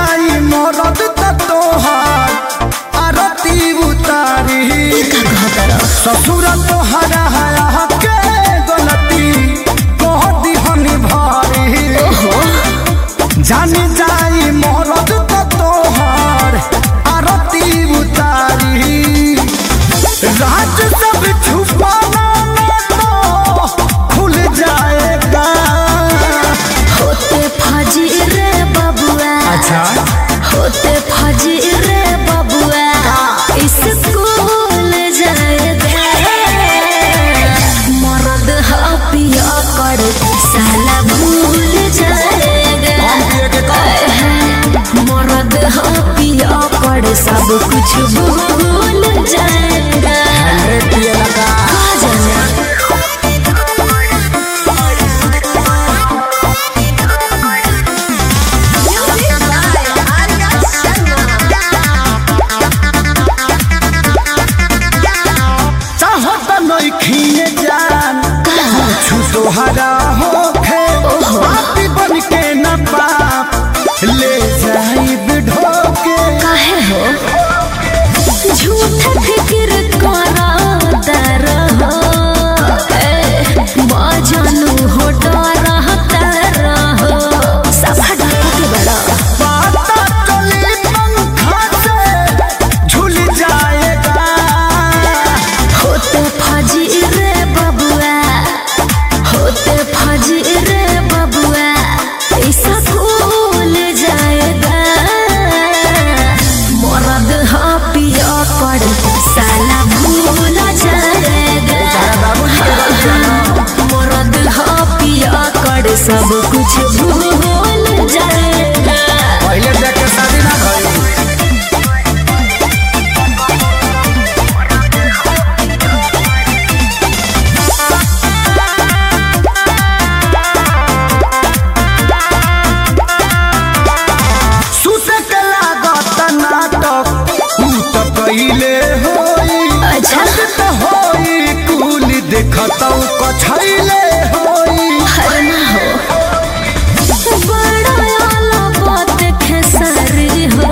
जाई मरद तोहार आरती उतारी ससुर तोहरा हया के गलती कह दिहनी भारी जानी जाई मरद तोहार आरती उतारी राज सब छुपाना तो खुल जाएगा होते फजी रे बबुआ अच्छा होते फजी रे बबुआ स्कूल जाएगा मर्द पिया कर साला भूल जाएगा मर्द पिया कर सब कुछ भूल जाएगा कहाँ जाना खीने जान कुछ तोहरा होखे बाती बन के न बाप ले जाई ढोके काहे हो झूठा फिक्र करा रहो बाजानू हो डरा रहो सब हटा के बड़ा बाता चली पंखा से झूल जाएगा होते फजी रे बबुआ होते फजी रे बबुआ ऐसा भूल जाएगा मर्द पिया कर साला भूल जाएगा मर्द पिया कर सब कुछ भूल जाएगा पहले जाके शादी ना भइल पहले होई अच्छा तो होई कुल देखतौ कछैले होई हर ना हो बड़ा आला बात खेसारी हो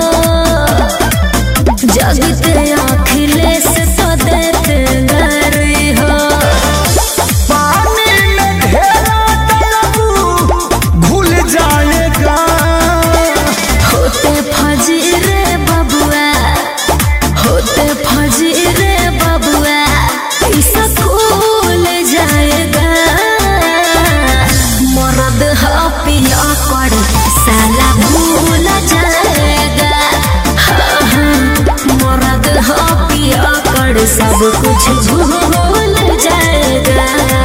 जगते आखिले से तो देते गरी हो पानी में ढेरा तलबू भूल जाएगा होते फजी रे बबुआ होते फजी रे बबुआ ऐसा खुल जाएगा मर्द पिया कर साला भूल जाएगा मर्द पिया कर सब कुछ भूल जाएगा